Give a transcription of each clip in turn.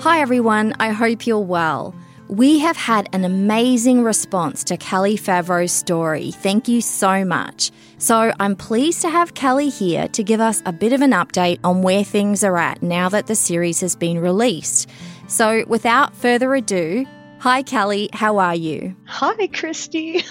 Hi everyone, I hope you're well. We have had an amazing response to Kelly Favreau's story. Thank you so much. So I'm pleased to have Kelly here to give us a bit of an update on where things are at now that the series has been released. So without further ado, hi Kelly, how are you? Hi, Christy.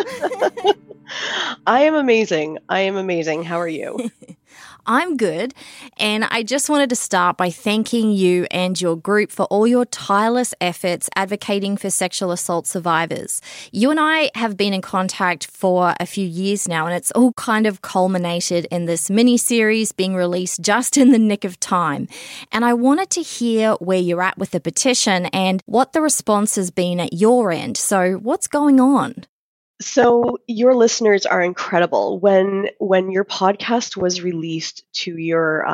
I am amazing. How are you? I'm good, and I just wanted to start by thanking you and your group for all your tireless efforts advocating for sexual assault survivors. You and I have been in contact for a few years now, and it's all kind of culminated in this mini-series being released just in the nick of time. And I wanted to hear where you're at with the petition and what the response has been at your end. So what's going on? So your listeners are incredible. When your podcast was released to your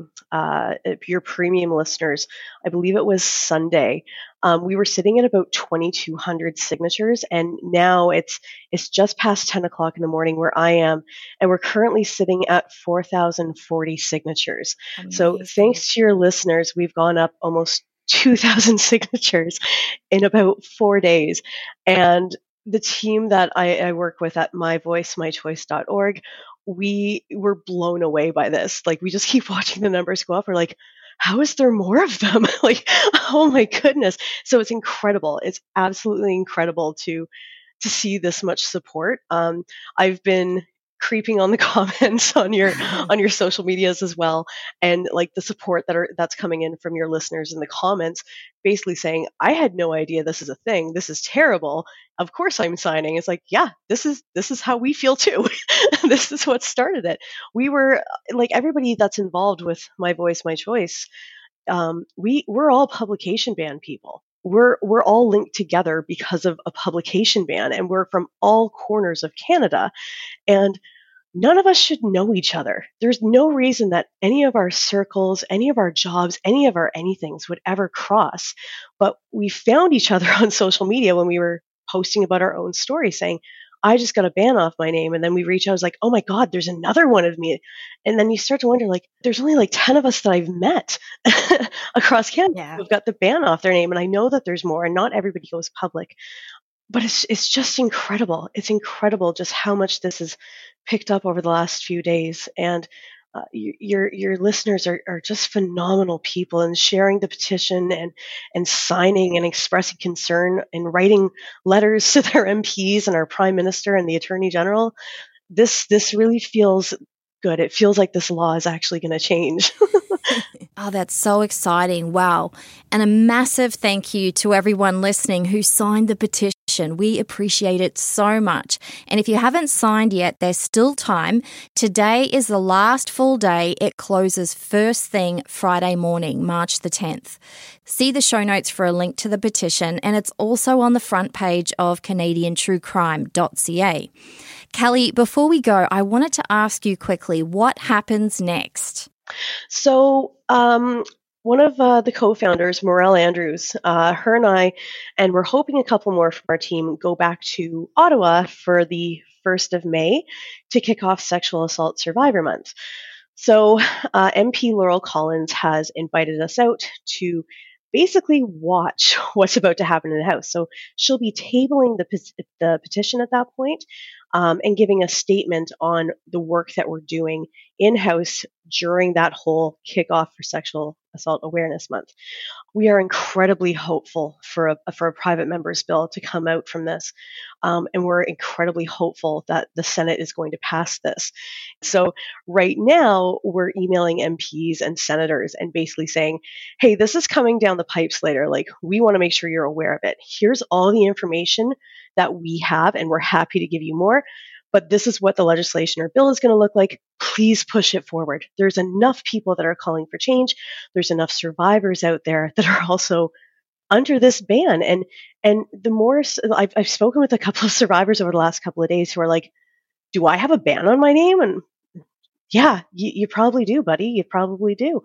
premium listeners, I believe it was Sunday. We were sitting at about 2,200 signatures, and now it's just past 10 o'clock in the morning where I am, and we're currently sitting at 4,040 signatures. Amazing. So thanks to your listeners, we've gone up almost 2,000 signatures in about 4 days, and the team that I work with at myvoicemychoice.org, we were blown away by this. Like, we just keep watching the numbers go up. We're like, how is there more of them? Like, oh my goodness. So it's incredible. It's absolutely incredible to see this much support. I've been creeping on the comments on your social medias as well, and like the support that's coming in from your listeners in the comments, basically saying, I had no idea this is a thing, this is terrible, of course I'm signing. It's like, yeah, this is how we feel too. This is what started it. We were like, everybody that's involved with My Voice My Choice, we're all publication ban people. We're all linked together because of a publication ban, and we're from all corners of Canada, and none of us should know each other. There's no reason that any of our circles, any of our jobs, any of our anythings would ever cross. But we found each other on social media when we were posting about our own story, saying, I just got a ban off my name. And then we reach out, I was like, oh my God, there's another one of me. And then you start to wonder, like, there's only like 10 of us that I've met across Canada who've got the ban off their name. And I know that there's more, and not everybody goes public. But it's just incredible. It's incredible just how much this has picked up over the last few days. And your listeners are just phenomenal people, and sharing the petition and signing and expressing concern and writing letters to their MPs and our Prime Minister and the Attorney General. This really feels good. It feels like this law is actually going to change. Oh, that's so exciting. Wow. And a massive thank you to everyone listening who signed the petition. We appreciate it so much. And if you haven't signed yet, there's still time. Today is the last full day. It closes first thing Friday morning, March the 10th. See the show notes for a link to the petition, and it's also on the front page of CanadianTrueCrime.ca. Kelly, before we go, I wanted to ask you quickly, what happens next? So one of the co-founders, Morel Andrews, her and I, and we're hoping a couple more from our team, go back to Ottawa for the 1st of May to kick off Sexual Assault Survivor Month. So MP Laurel Collins has invited us out to basically watch what's about to happen in the House. So she'll be tabling the petition at that point, and giving a statement on the work that we're doing in-house during that whole kickoff for Sexual Assault Awareness Month. We are incredibly hopeful for a private member's bill to come out from this, and we're incredibly hopeful that the Senate is going to pass this. So right now, we're emailing MPs and senators and basically saying, hey, this is coming down the pipes later. Like, we want to make sure you're aware of it. Here's all the information that we have, and we're happy to give you more. But this is what the legislation or bill is going to look like. Please push it forward. There's enough people that are calling for change. There's enough survivors out there that are also under this ban. And the more I've spoken with a couple of survivors over the last couple of days who are like, do I have a ban on my name? And yeah, you probably do, buddy. You probably do.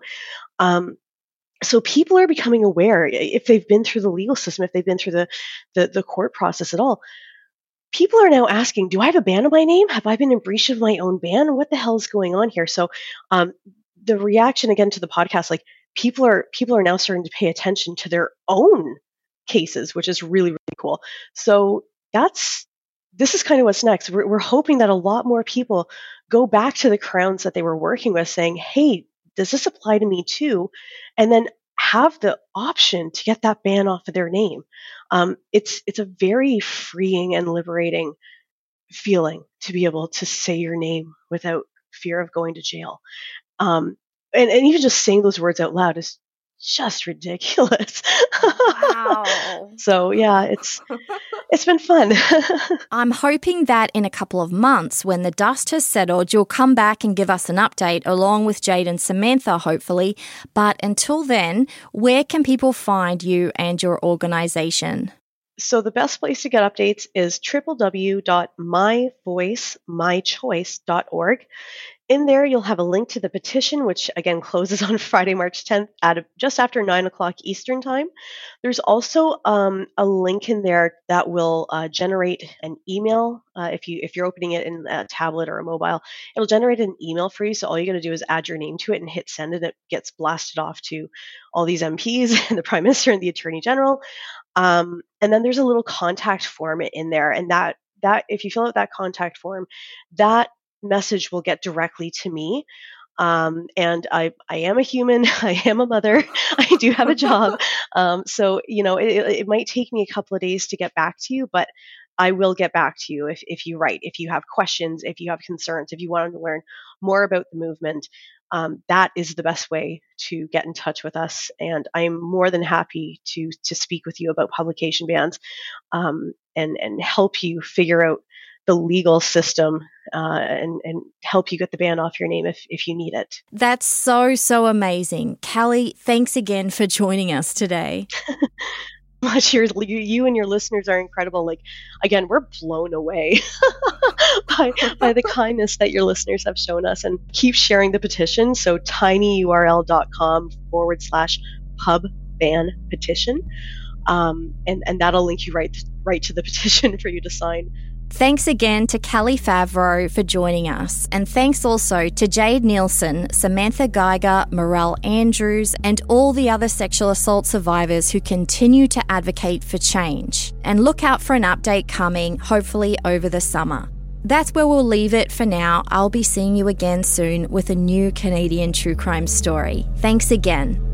So people are becoming aware, if they've been through the legal system, if they've been through the court process at all. People are now asking, do I have a ban on my name? Have I been in breach of my own ban? What the hell is going on here? So the reaction again to the podcast, like people are now starting to pay attention to their own cases, which is really, really cool. So this is kind of what's next. We're hoping that a lot more people go back to the crowns that they were working with saying, hey, does this apply to me too? And then have the option to get that ban off of their name. It's a very freeing and liberating feeling to be able to say your name without fear of going to jail. And even just saying those words out loud is just ridiculous. Wow. So yeah, it's been fun. I'm hoping that in a couple of months, when the dust has settled, you'll come back and give us an update along with Jade and Samantha, hopefully. But until then, where can people find you and your organization? So the best place to get updates is www.myvoicemychoice.org. In there, you'll have a link to the petition, which again closes on Friday, March 10th at just after 9 o'clock Eastern Time. There's also a link in there that will generate an email. If you're opening it in a tablet or a mobile, it'll generate an email for you. So all you got to do is add your name to it and hit send, and it gets blasted off to all these MPs and the Prime Minister and the Attorney General. And then there's a little contact form in there, and that if you fill out that contact form, that message will get directly to me. And I am a human. I am a mother. I do have a job. So, it might take me a couple of days to get back to you, but I will get back to you if you write, if you have questions, if you have concerns, if you want to learn more about the movement. That is the best way to get in touch with us. And I'm more than happy to speak with you about publication bans, and help you figure out the legal system, and help you get the ban off your name if you need it. That's so amazing. Callie, thanks again for joining us today. You and your listeners are incredible. Like, again, we're blown away by the kindness that your listeners have shown us, and keep sharing the petition. So tinyurl.com/pub-ban-petition. And that'll link you right to the petition for you to sign. Thanks again to Callie Favreau for joining us, and thanks also to Jade Nielsen, Samantha Geiger, Morel Andrews, and all the other sexual assault survivors who continue to advocate for change. And look out for an update coming, hopefully over the summer. That's where we'll leave it for now. I'll be seeing you again soon with a new Canadian true crime story. Thanks again.